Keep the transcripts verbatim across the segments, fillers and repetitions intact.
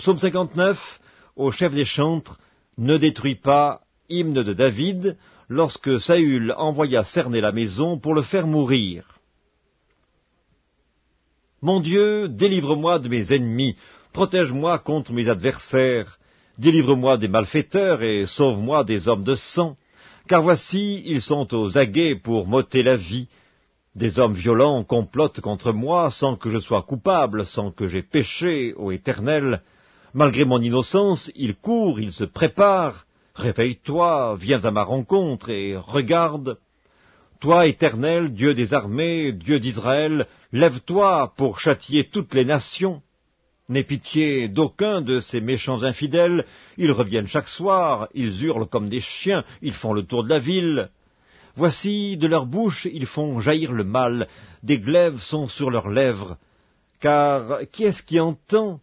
Psaume cinquante-neuf, au chef des chantres, ne détruis pas, hymne de David, lorsque Saül envoya cerner la maison pour le faire mourir. Mon Dieu, délivre-moi de mes ennemis, protège-moi contre mes adversaires, délivre-moi des malfaiteurs et sauve-moi des hommes de sang, car voici, ils sont aux aguets pour m'ôter la vie. Des hommes violents complotent contre moi sans que je sois coupable, sans que j'aie péché, ô Éternel. Malgré mon innocence, ils courent, ils se préparent. Réveille-toi, viens à ma rencontre et regarde. Toi, Éternel, Dieu des armées, Dieu d'Israël, lève-toi pour châtier toutes les nations. N'aie pitié d'aucun de ces méchants infidèles, ils reviennent chaque soir, ils hurlent comme des chiens, ils font le tour de la ville. Voici, de leur bouche, ils font jaillir le mal, des glaives sont sur leurs lèvres. Car qui est-ce qui entend?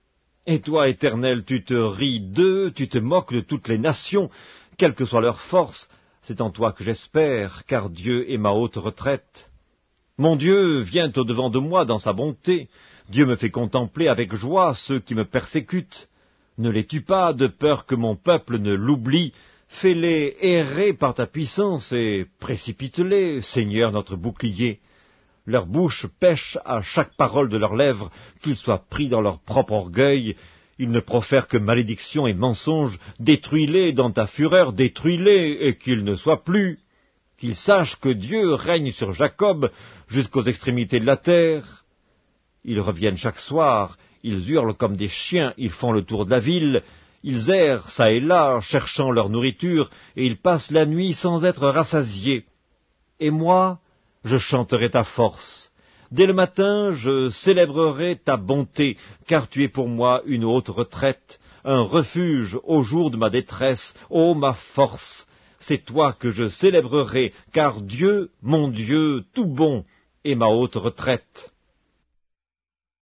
Et toi, Éternel, tu te ris d'eux, tu te moques de toutes les nations, quelle que soit leur force, c'est en toi que j'espère, car Dieu est ma haute retraite. Mon Dieu vient au-devant de moi dans sa bonté, Dieu me fait contempler avec joie ceux qui me persécutent. Ne les tue pas, de peur que mon peuple ne l'oublie, fais-les errer par ta puissance et précipite-les, Seigneur notre bouclier. Leur bouche pêche à chaque parole de leurs lèvres, qu'ils soient pris dans leur propre orgueil. Ils ne profèrent que malédiction et mensonges. Détruis-les dans ta fureur, détruis-les, et qu'ils ne soient plus. Qu'ils sachent que Dieu règne sur Jacob jusqu'aux extrémités de la terre. Ils reviennent chaque soir, ils hurlent comme des chiens, ils font le tour de la ville. Ils errent çà et là, cherchant leur nourriture, et ils passent la nuit sans être rassasiés. Et moi, je chanterai ta force. Dès le matin, je célébrerai ta bonté, car tu es pour moi une haute retraite, un refuge au jour de ma détresse, ô ma force. C'est toi que je célébrerai, car Dieu, mon Dieu, tout bon, est ma haute retraite.